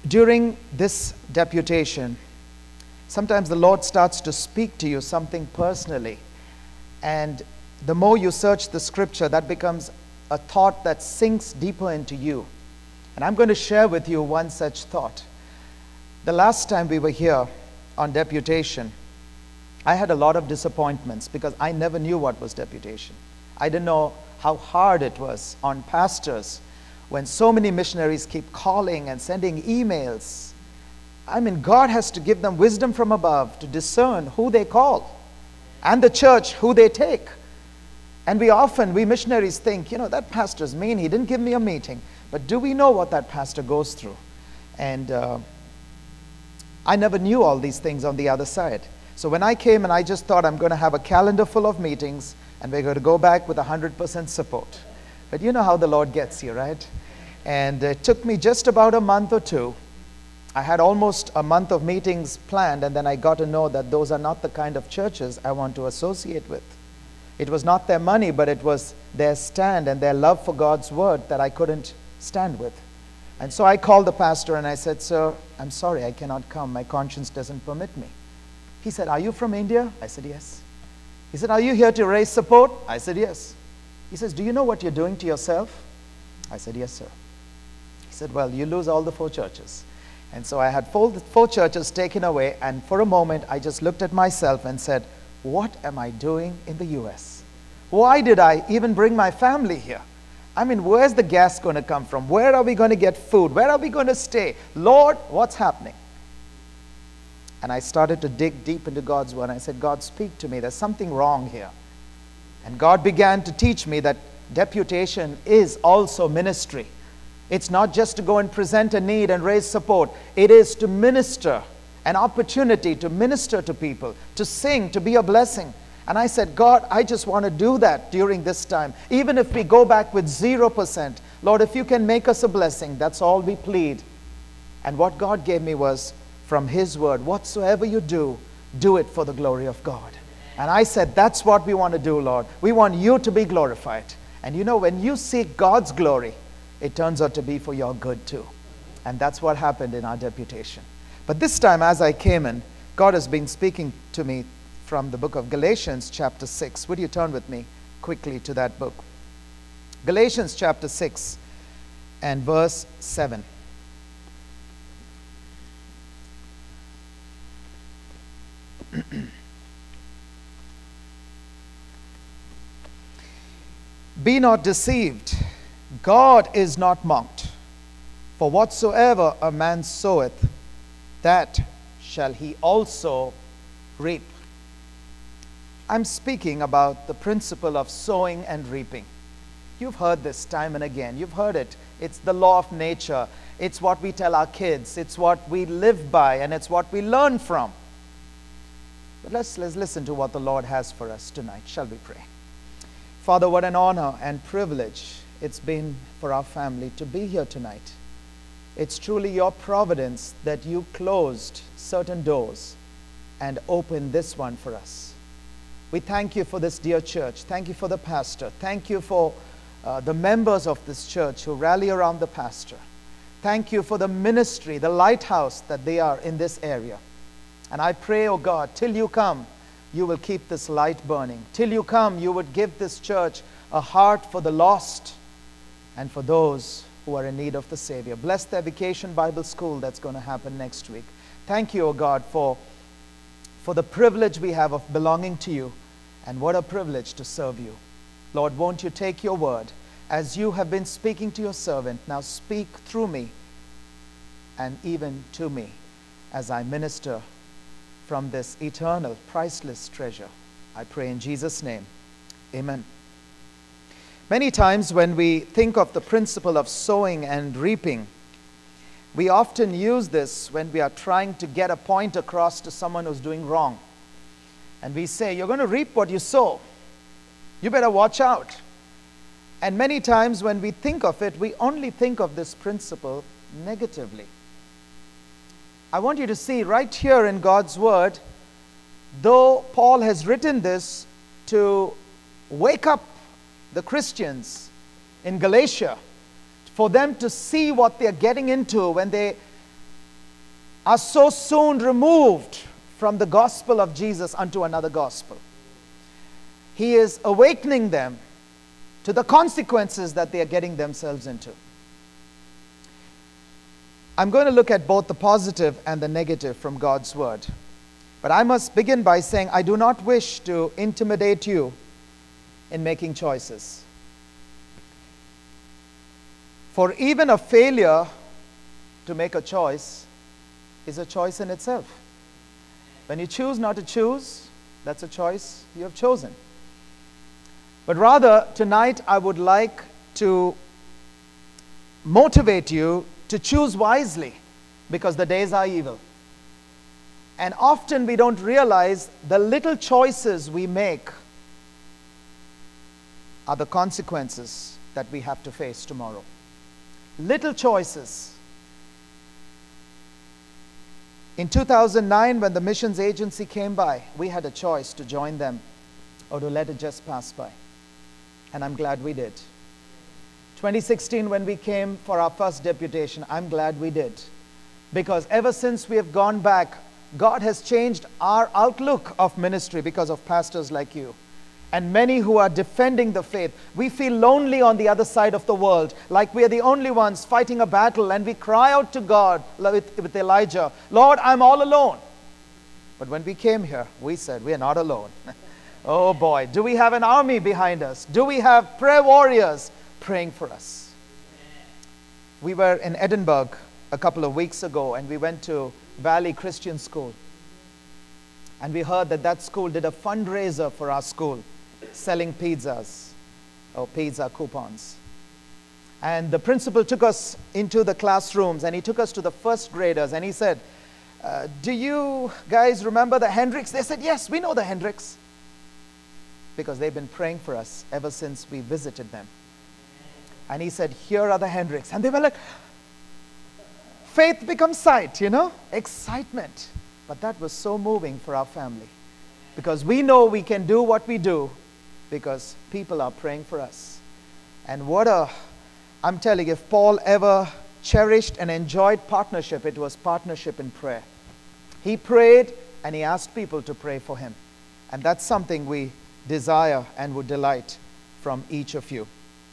During this deputation, sometimes the Lord starts to speak to you something personally. And the more you search the scripture, that becomes a thought that sinks deeper into you. And I'm going to share with you one such thought. The last time we were here on deputation, I had a lot of disappointments because I never knew what was deputation. I didn't know how hard it was on pastors when so many missionaries keep calling and sending emails. I mean, God has to give them wisdom from above to discern who they call, and the church who they take. And we missionaries think, that pastor's mean, he didn't give me a meeting. But do we know what that pastor goes through? And I never knew all these things on the other side. So when I came and I just thought I'm going to have a calendar full of meetings and we're going to go back with 100% support. But you know how the Lord gets you, right? And it took me just about a month or two. I had almost a month of meetings planned, and then I got to know that those are not the kind of churches I want to associate with. It was not their money, but it was their stand and their love for God's word that I couldn't stand with. And so I called the pastor and I said, "Sir, I'm sorry, I cannot come. My conscience doesn't permit me." He said, "Are you from India?" I said, "Yes." He said, "Are you here to raise support?" I said, "Yes." He says, "Do you know what you're doing to yourself?" I said, "Yes, sir." He said, "Well, you lose all the 4 churches." And so I had 4 churches taken away, and for a moment I just looked at myself and said, what am I doing in the U.S.? Why did I even bring my family here? I mean, where's the gas going to come from? Where are we going to get food? Where are we going to stay? Lord, what's happening? And I started to dig deep into God's word. I said, "God, speak to me. There's something wrong here." And God began to teach me that deputation is also ministry. It's not just to go and present a need and raise support. It is to minister, an opportunity to minister to people, to sing, to be a blessing. And I said, "God, I just want to do that during this time. Even if we go back with 0%, Lord, if you can make us a blessing, that's all we plead." And what God gave me was from His word, "Whatsoever you do, do it for the glory of God." And I said, that's what we want to do, Lord. We want you to be glorified. And when you seek God's glory, it turns out to be for your good too. And that's what happened in our deputation. But this time, as I came in, God has been speaking to me from the book of Galatians chapter 6. Would you turn with me quickly to that book? Galatians chapter 6 and verse 7. "Be not deceived, God is not mocked. For whatsoever a man soweth, that shall he also reap." I'm speaking about the principle of sowing and reaping. You've heard this time and again. You've heard it. It's the law of nature. It's what we tell our kids. It's what we live by, and it's what we learn from. But let's listen to what the Lord has for us tonight. Shall we pray? Father, what an honor and privilege it's been for our family to be here tonight. It's truly your providence that you closed certain doors and opened this one for us. We thank you for this dear church. Thank you for the pastor. Thank you for the members of this church who rally around the pastor. Thank you for the ministry, the lighthouse that they are in this area. And I pray, oh God, till you come, you will keep this light burning. Till you come, you would give this church a heart for the lost and for those who are in need of the Savior. Bless their vacation Bible school that's going to happen next week. Thank you, oh God, for the privilege we have of belonging to you, and what a privilege to serve you. Lord, won't you take your word as you have been speaking to your servant. Now speak through me and even to me as I minister from this eternal, priceless treasure. I pray in Jesus' name. Amen. Many times when we think of the principle of sowing and reaping, we often use this when we are trying to get a point across to someone who's doing wrong. And we say, you're going to reap what you sow. You better watch out. And many times when we think of it, we only think of this principle negatively. I want you to see right here in God's word, though Paul has written this to wake up the Christians in Galatia, for them to see what they're getting into when they are so soon removed from the gospel of Jesus unto another gospel. He is awakening them to the consequences that they are getting themselves into. I'm going to look at both the positive and the negative from God's word. But I must begin by saying I do not wish to intimidate you in making choices. For even a failure to make a choice is a choice in itself. When you choose not to choose, that's a choice you have chosen. But rather, tonight I would like to motivate you to choose wisely, because the days are evil. And often we don't realize the little choices we make are the consequences that we have to face tomorrow. Little choices. In 2009, when the missions agency came by, we had a choice to join them or to let it just pass by. And I'm glad we did. 2016, when we came for our first deputation, I'm glad we did. Because ever since we have gone back, God has changed our outlook of ministry because of pastors like you. And many who are defending the faith. We feel lonely on the other side of the world, like we are the only ones fighting a battle, and we cry out to God with Elijah, Lord, I'm all alone. But when we came here, we said, we are not alone. Oh boy, do we have an army behind us? Do we have prayer warriors praying for us? We were in Edinburgh a couple of weeks ago, and we went to Valley Christian School. And we heard that school did a fundraiser for our school, selling pizzas or pizza coupons. And the principal took us into the classrooms, and he took us to the first graders, and he said, do you guys remember the Hendricks? They said, yes, we know the Hendricks. Because they've been praying for us ever since we visited them. And he said, here are the Hendricks. And they were like, faith becomes sight, excitement. But that was so moving for our family. Because we know we can do what we do because people are praying for us. And I'm telling you, if Paul ever cherished and enjoyed partnership, it was partnership in prayer. He prayed and he asked people to pray for him. And that's something we desire and would delight from each of you.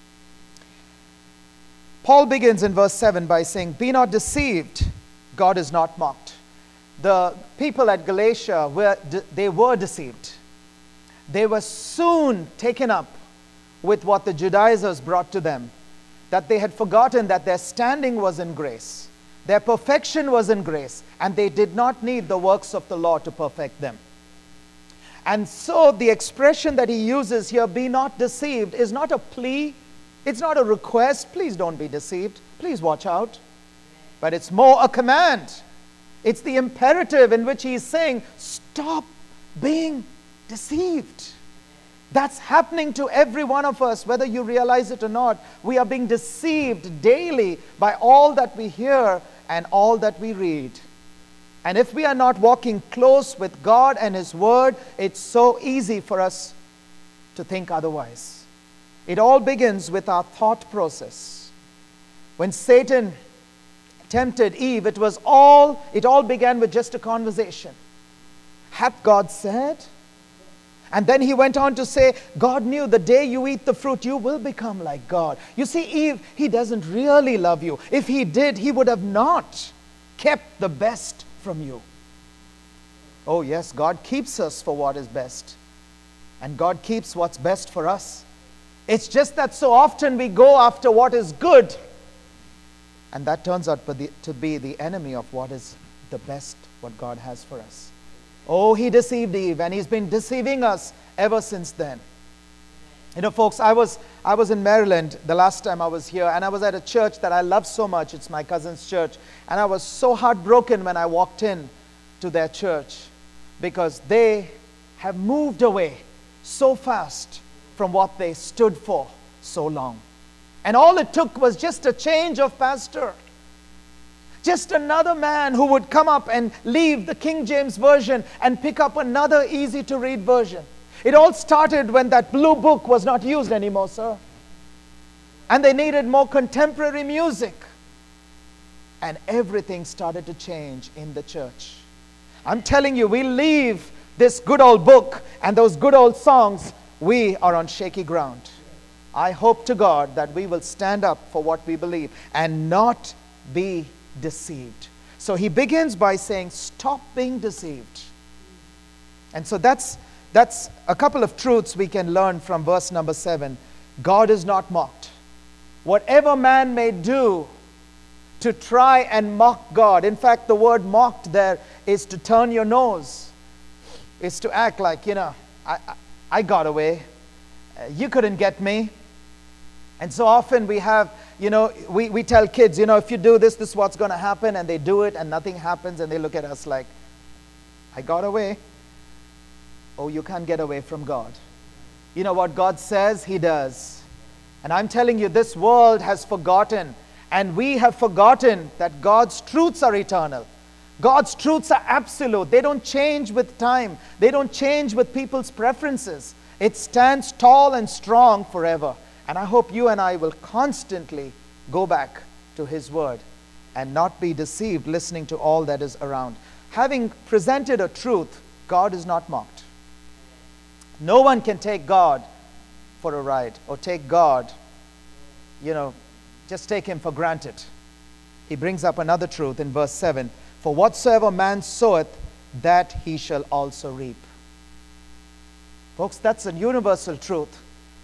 Paul begins in verse 7 by saying, be not deceived, God is not mocked. The people at Galatia were deceived. They were soon taken up with what the Judaizers brought to them, that they had forgotten that their standing was in grace, their perfection was in grace, and they did not need the works of the law to perfect them. And so the expression that he uses here, be not deceived, is not a plea, it's not a request, please don't be deceived, please watch out, but it's more a command. It's the imperative in which he is saying, stop being deceived. That's happening to every one of us, whether you realize it or not. We are being deceived daily by all that we hear and all that we read. And if we are not walking close with God and His Word, it's so easy for us to think otherwise. It all begins with our thought process. When Satan tempted Eve, it all began with just a conversation. Hath God said? And then he went on to say, God knew the day you eat the fruit, you will become like God. You see, Eve, He doesn't really love you. If He did, He would have not kept the best from you. Oh yes, God keeps us for what is best. And God keeps what's best for us. It's just that so often we go after what is good, and that turns out to be the enemy of what is the best, what God has for us. Oh, He deceived Eve, and He's been deceiving us ever since then. Folks, I was in Maryland the last time I was here, and I was at a church that I love so much. It's my cousin's church. And I was so heartbroken when I walked in to their church because they have moved away so fast from what they stood for so long. And all it took was just a change of pastor. Just another man who would come up and leave the King James Version and pick up another easy-to-read version. It all started when that blue book was not used anymore, sir. And they needed more contemporary music. and everything started to change in the church. I'm telling you, we leave this good old book and those good old songs, we are on shaky ground. I hope to God that we will stand up for what we believe and not be deceived. So he begins by saying, stop being deceived. And so that's a couple of truths we can learn from verse number 7. God is not mocked. Whatever man may do to try and mock God. In fact, the word mocked there is to turn your nose. Is to act like, I got away. You couldn't get me. And so often we have, we tell kids, if you do this is what's going to happen. And they do it and nothing happens. And they look at us like, I got away. Oh, you can't get away from God. You know what God says? He does. And I'm telling you, this world has forgotten. And we have forgotten that God's truths are eternal. God's truths are absolute. They don't change with time. They don't change with people's preferences. It stands tall and strong forever. And I hope you and I will constantly go back to His Word and not be deceived listening to all that is around. Having presented a truth, God is not mocked. No one can take God for a ride or take God, just take Him for granted. He brings up another truth in verse 7. For whatsoever man soweth, that he shall also reap. Folks, that's a universal truth.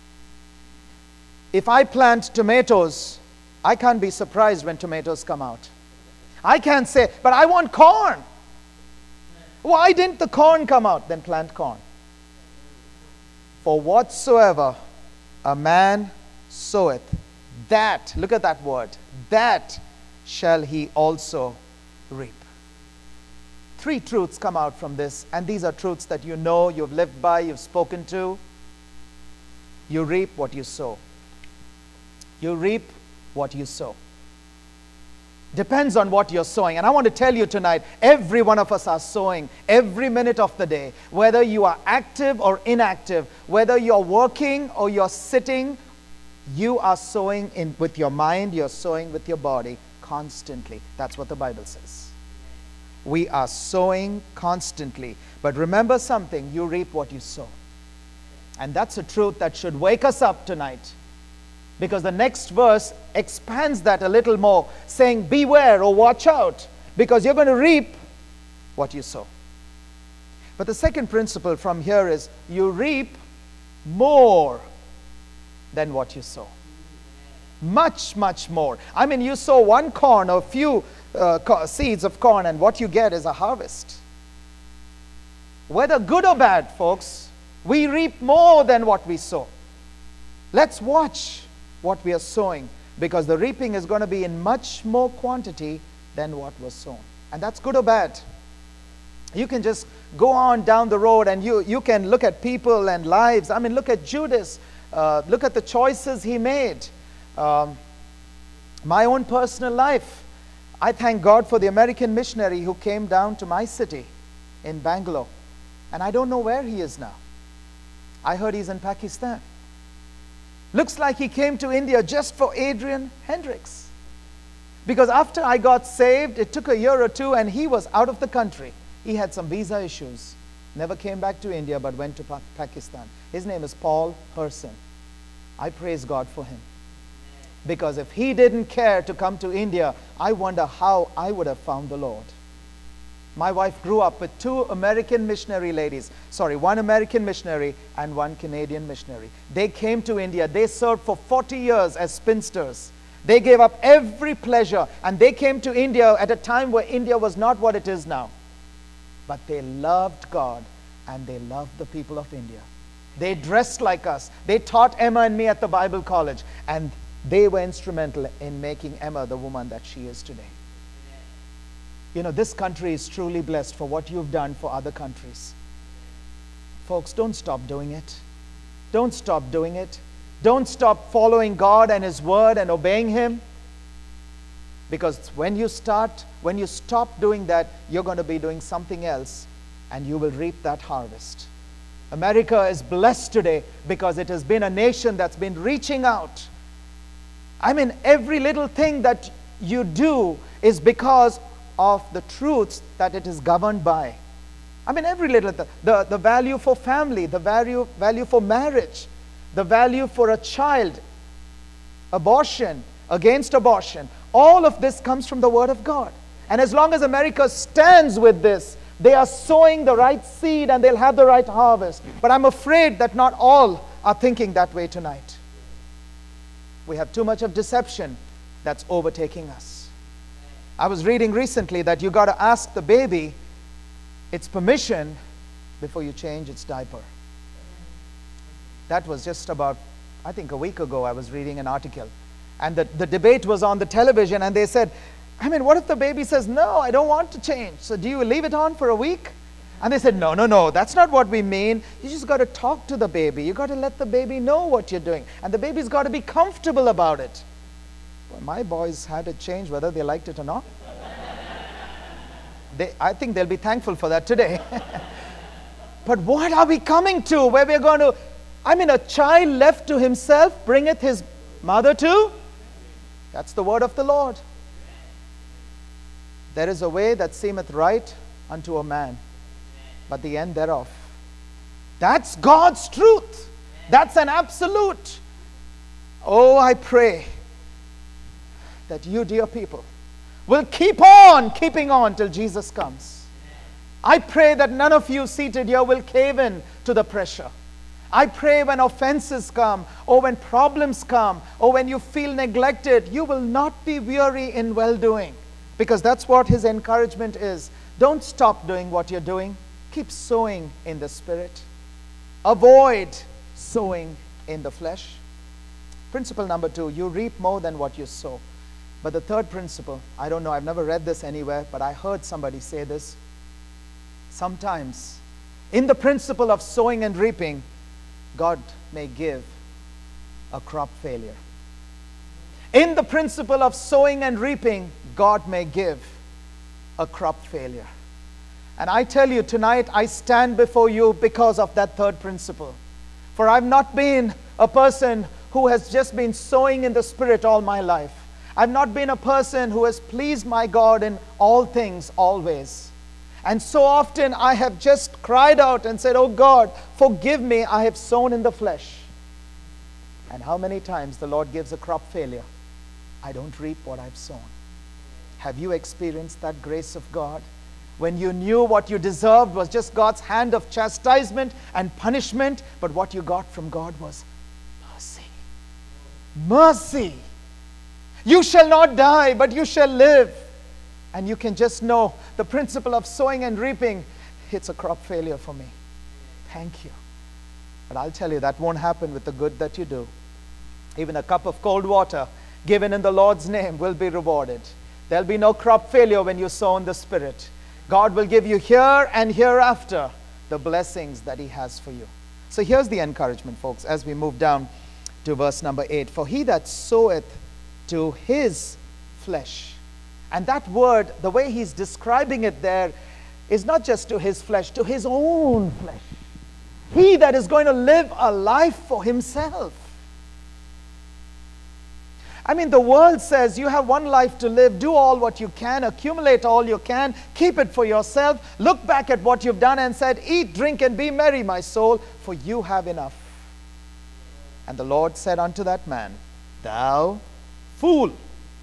If I plant tomatoes, I can't be surprised when tomatoes come out. I can't say, but I want corn. Why didn't the corn come out? Then plant corn. For whatsoever a man soweth, that, look at that word, that shall he also reap. 3 truths come out from this, and these are truths that you've lived by, you've spoken to. You reap what you sow. You reap what you sow. Depends on what you're sowing. And I want to tell you tonight, every one of us are sowing every minute of the day. Whether you are active or inactive, whether you're working or you're sitting, you are sowing with your mind, you're sowing with your body constantly. That's what the Bible says. We are sowing constantly. But remember something, you reap what you sow. And that's a truth that should wake us up tonight. Because the next verse expands that a little more, saying, beware or watch out, because you're going to reap what you sow. But the second principle from here is, you reap more than what you sow. Much, much more. I mean, you sow one corn or a few seeds of corn, and what you get is a harvest. Whether good or bad, folks, we reap more than what we sow. Let's watch what we are sowing, because the reaping is going to be in much more quantity than what was sown. And that's good or bad. You can just go on down the road and you can look at people and lives. I mean, look at Judas. Look at the choices he made. My own personal life. I thank God for the American missionary who came down to my city in Bangalore. And I don't know where he is now. I heard he's in Pakistan. Looks like he came to India just for Adrian Hendricks. Because after I got saved, it took a year or two and he was out of the country. He had some visa issues. Never came back to India but went to Pakistan. His name is Paul Herson. I praise God for him. Because if he didn't care to come to India, I wonder how I would have found the Lord. My wife grew up with 2 American missionary ladies. Sorry, 1 American missionary and 1 Canadian missionary. They came to India. They served for 40 years as spinsters. They gave up every pleasure. And they came to India at a time where India was not what it is now. But they loved God and they loved the people of India. They dressed like us. They taught Emma and me at the Bible college. And they were instrumental in making Emma the woman that she is today. This country is truly blessed for what you've done for other countries. Folks, don't stop doing it. Don't stop doing it. Don't stop following God and His Word and obeying Him. Because when you stop doing that, you're going to be doing something else and you will reap that harvest. America is blessed today because it has been a nation that's been reaching out. I mean, every little thing that you do is because of the truths that it is governed by. I mean, every little, the value for family, the value for marriage, the value for a child, abortion, against abortion, all of this comes from the Word of God. And as long as America stands with this, they are sowing the right seed and they'll have the right harvest. But I'm afraid that not all are thinking that way tonight. We have too much of deception that's overtaking us. I was reading recently that you got to ask the baby its permission before you change its diaper. That was just about, I think, a week ago. I was reading an article. And the debate was on the television, and they said, I mean, what if the baby says, no, I don't want to change? So do you leave it on for a week? And they said, no, that's not what we mean. You just got to talk to the baby. You got to let the baby know what you're doing. And the baby's got to be comfortable about it. Well, my boys had it changed whether they liked it or not. I think they'll be thankful for that today. But what are we coming to where we're going to, a child left to himself bringeth his mother to? That's the word of the Lord. There is a way that seemeth right unto a man, but the end thereof. That's God's truth. That's an absolute. Oh, I pray that you, dear people, will keep on keeping on till Jesus comes. I pray that none of you seated here will cave in to the pressure. I pray when offenses come, or when problems come, or when you feel neglected, you will not be weary in well-doing. Because that's what his encouragement is. Don't stop doing what you're doing. Keep sowing in the Spirit. Avoid sowing in the flesh. Principle number 2, you reap more than what you sow. But the third principle, I don't know, I've never read this anywhere, but I heard somebody say this. Sometimes, in the principle of sowing and reaping, God may give a crop failure. In the principle of sowing and reaping, God may give a crop failure. And I tell you tonight, I stand before you because of that third principle. For I've not been a person who has just been sowing in the Spirit all my life. I've not been a person who has pleased my God in all things, always. And so often I have just cried out and said, oh God, forgive me, I have sown in the flesh. And how many times the Lord gives a crop failure? I don't reap what I've sown. Have you experienced that grace of God? When you knew what you deserved was just God's hand of chastisement and punishment, but what you got from God was mercy. Mercy. You shall not die, but you shall live. And you can just know the principle of sowing and reaping, it's a crop failure for me. Thank you. But I'll tell you, that won't happen with the good that you do. Even a cup of cold water given in the Lord's name will be rewarded. There'll be no crop failure when you sow in the Spirit. God will give you here and hereafter the blessings that He has for you. So here's the encouragement, folks, as we move down to verse number 8. For he that soweth to his flesh. And that word, the way he's describing it there, is not just to his flesh, to his own flesh. He that is going to live a life for himself. The world says you have one life to live, do all what you can, accumulate all you can, keep it for yourself, look back at what you've done and said, eat, drink, and be merry, my soul, for you have enough. And the Lord said unto that man, thou fool.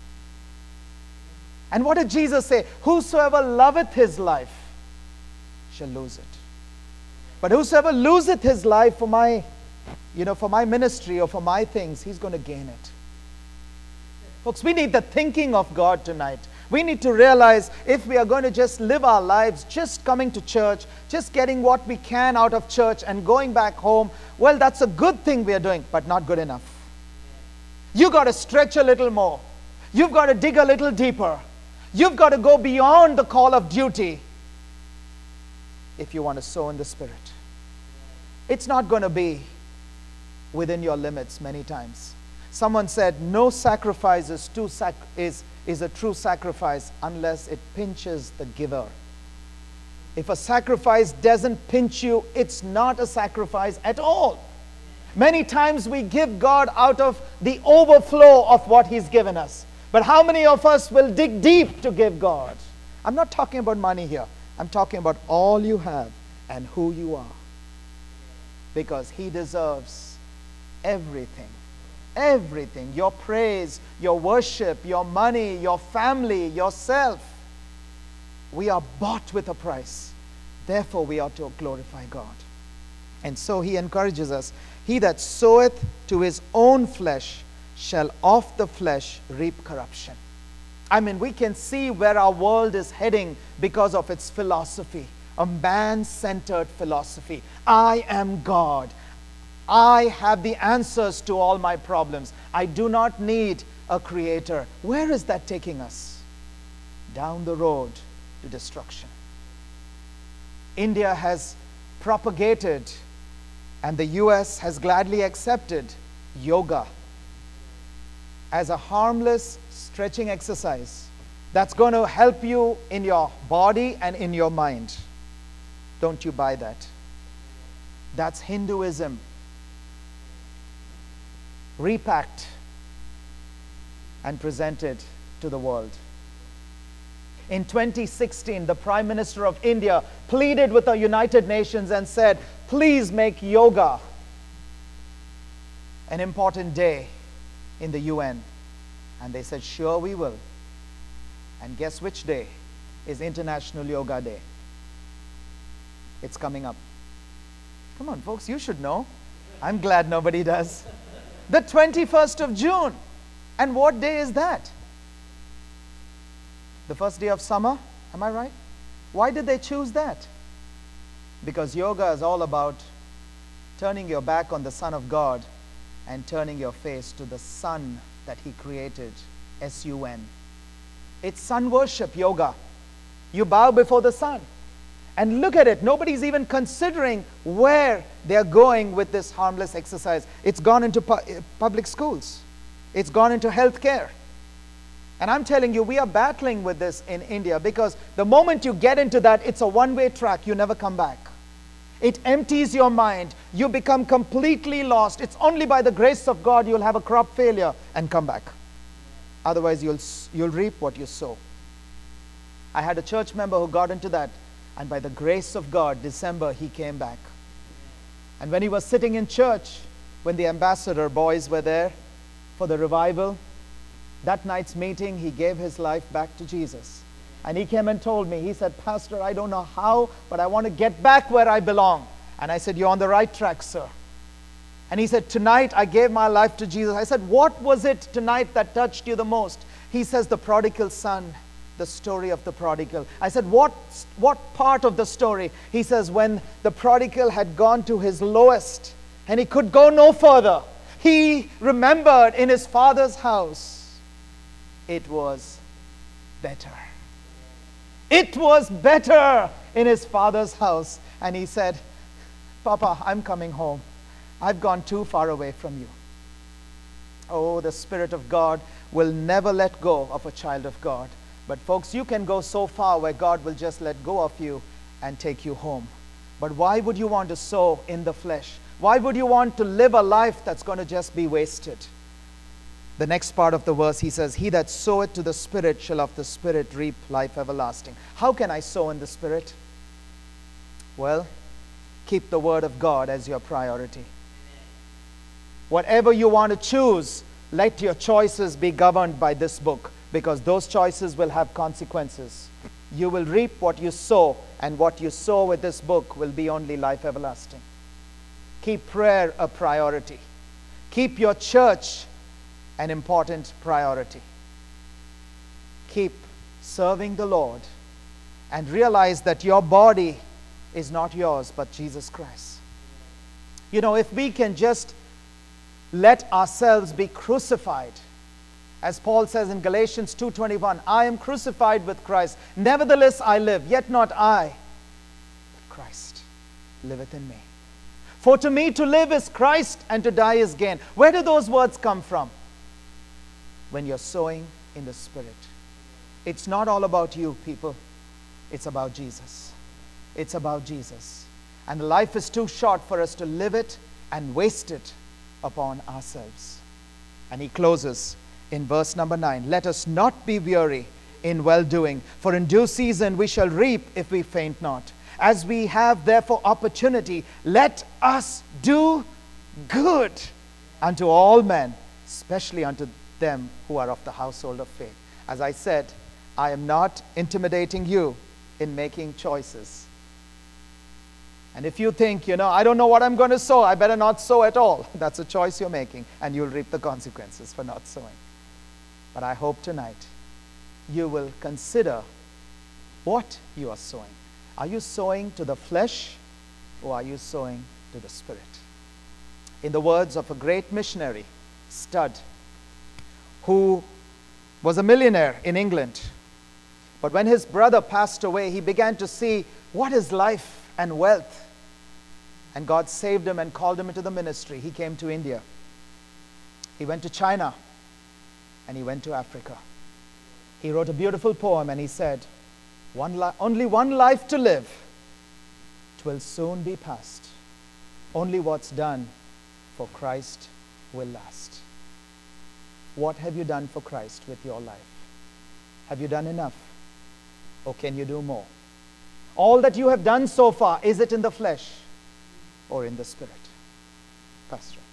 And what did Jesus say? Whosoever loveth his life shall lose it. But whosoever loseth his life for my ministry or for my things, he's going to gain it. Folks, we need the thinking of God tonight. We need to realize if we are going to just live our lives just coming to church, just getting what we can out of church and going back home, well, that's a good thing we are doing, but not good enough. You've got to stretch a little more. You've got to dig a little deeper. You've got to go beyond the call of duty if you want to sow in the Spirit. It's not going to be within your limits many times. Someone said, no sacrifice is a true sacrifice unless it pinches the giver. If a sacrifice doesn't pinch you, it's not a sacrifice at all. Many times we give God out of the overflow of what He's given us. But how many of us will dig deep to give God? I'm not talking about money here. I'm talking about all you have and who you are. Because He deserves everything. Everything. Your praise, your worship, your money, your family, yourself. We are bought with a price. Therefore, we ought to glorify God. And so He encourages us. He that soweth to his own flesh shall of the flesh reap corruption. I mean, we can see where our world is heading because of its philosophy. A man-centered philosophy. I am God. I have the answers to all my problems. I do not need a creator. Where is that taking us? Down the road to destruction. India has propagated, and the US has gladly accepted, yoga as a harmless stretching exercise that's going to help you in your body and in your mind. Don't you buy that? That's Hinduism repacked and presented to the world. In 2016, the Prime Minister of India pleaded with the United Nations and said, please make yoga an important day in the UN. And they said, sure we will. And guess which day is International Yoga Day? It's coming up. Come on, folks, you should know. I'm glad nobody does. The 21st of June. And what day is that? The first day of summer, am I right? Why did they choose that? Because yoga is all about turning your back on the Son of God and turning your face to the Sun that He created, S-U-N. It's sun worship, yoga. You bow before the sun. And look at it, nobody's even considering where they're going with this harmless exercise. It's gone into public schools. It's gone into healthcare. And I'm telling you, we are battling with this in India because the moment you get into that, it's a one-way track. You never come back. It empties your mind. You become completely lost. It's only by the grace of God you'll have a crop failure and come back. Otherwise, you'll reap what you sow. I had a church member who got into that, and by the grace of God, December, he came back. And when he was sitting in church, when the ambassador boys were there for the revival, that night's meeting, he gave his life back to Jesus. And he came and told me, he said, Pastor, I don't know how, but I want to get back where I belong. And I said, you're on the right track, sir. And he said, tonight I gave my life to Jesus. I said, what was it tonight that touched you the most? He says, the prodigal son, the story of the prodigal. I said, what part of the story? He says, when the prodigal had gone to his lowest and he could go no further, he remembered in his father's house, it was better. It was better in his father's house. And he said, Papa, I'm coming home. I've gone too far away from you. Oh, the Spirit of God will never let go of a child of God. But folks, you can go so far where God will just let go of you and take you home. But why would you want to sow in the flesh? Why would you want to live a life that's going to just be wasted? The next part of the verse, he says, he that soweth to the Spirit shall of the Spirit reap life everlasting. How can I sow in the Spirit? Well, keep the Word of God as your priority. Whatever you want to choose, let your choices be governed by this book, because those choices will have consequences. You will reap what you sow, and what you sow with this book will be only life everlasting. Keep prayer a priority. Keep your church an important priority. Keep serving the Lord and realize that your body is not yours but Jesus Christ. You know, if we can just let ourselves be crucified, as Paul says in Galatians 2:21, I am crucified with Christ. Nevertheless I live, yet not I, but Christ liveth in me. For to me to live is Christ, and to die is gain. Where do those words come from? When you're sowing in the Spirit. It's not all about you, people. It's about Jesus. It's about Jesus. And life is too short for us to live it and waste it upon ourselves. And he closes, in verse number 9, let us not be weary in well-doing, for in due season we shall reap if we faint not. As we have therefore opportunity, let us do good unto all men, especially unto them who are of the household of faith. As I said, I am not intimidating you in making choices. And if you think, I don't know what I'm going to sow, I better not sow at all. That's a choice you're making, and you'll reap the consequences for not sowing. But I hope tonight you will consider what you are sowing. Are you sowing to the flesh, or are you sowing to the Spirit? In the words of a great missionary, Studd, who was a millionaire in England, but when his brother passed away, he began to see what is life and wealth. And God saved him and called him into the ministry. He came to India. He went to China, and he went to Africa. He wrote a beautiful poem, and he said, only one life to live, 'twill soon be past. Only what's done for Christ will last. What have you done for Christ with your life? Have you done enough? Or can you do more? All that you have done so far, is it in the flesh or in the Spirit? Pastor.